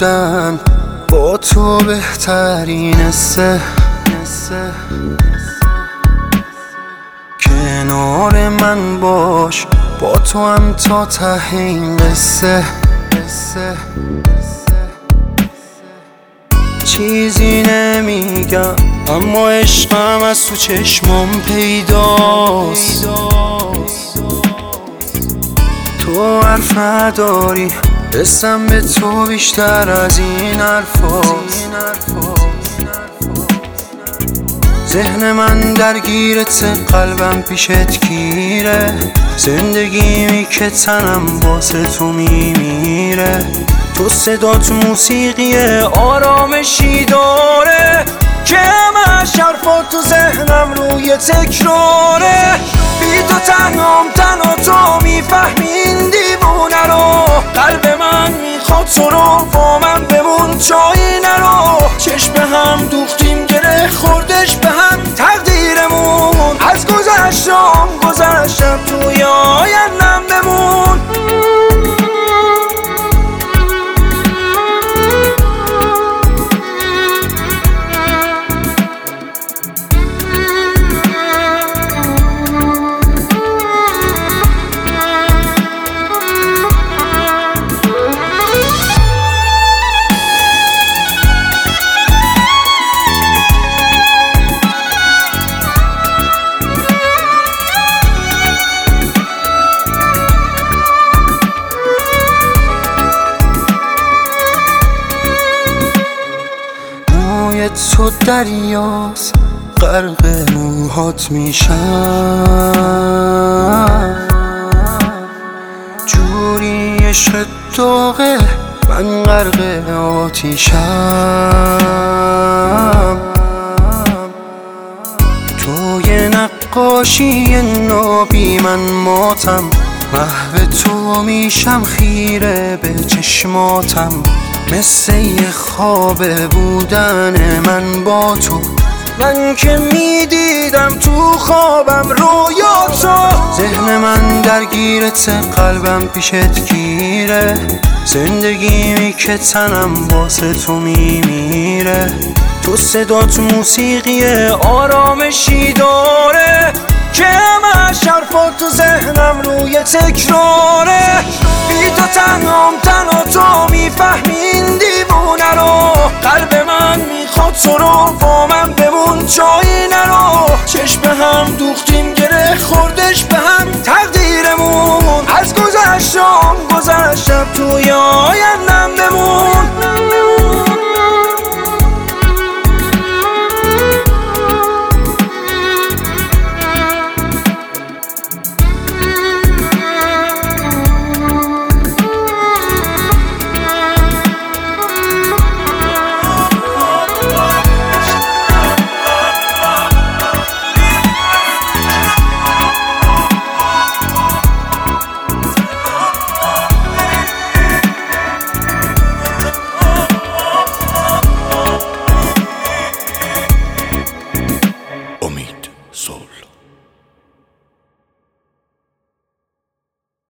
بودن با تو بهترین کنار من باش، با تو هم تا ته این قصه. چیزی نمیگم اما عشقم از تو چشمام پیداست. تو حرف نداری، حسم به تو بیشتر از این حرفاست. ذهن من درگیرت، قلبم پیشت گیره، زندگیمی که تنم واسه تو میمیره. تو صدات موسیقی آرامشی داره که همش حرفات تو ذهنم روی تکراره. بی تو تنهام، تنها تو میفهمی این دیوونه رو. قلب من میخواد تو رو، با من بمون جایی نرو. چشم هم دوختیم، گره خوردش به هم تقدیرمون. از گذشتم توی آیندم بمون. تو دریاست، غرق موهات میشم. جوری عشق داغه، من غرق آتیشم. توی نقاشی نابی من ماتم، محو تو میشم، خیره به چشماتم. مثل یه خواب بودن من با تو، من که میدیدم تو خوابم رویاتو. ذهن من درگیرت، قلبم پیشت گیره، زندگیمی که تنم واسه تو میمیره. تو صدات موسیقی آرامشی داره که همش حرفات تو ذهنم روی تکراره. بی تو تنهام، تنها تو میفهمی این دیوونه رو. قلب من میخواد تو رو، با من بمون جایی نرو. چشم هم دوختیم،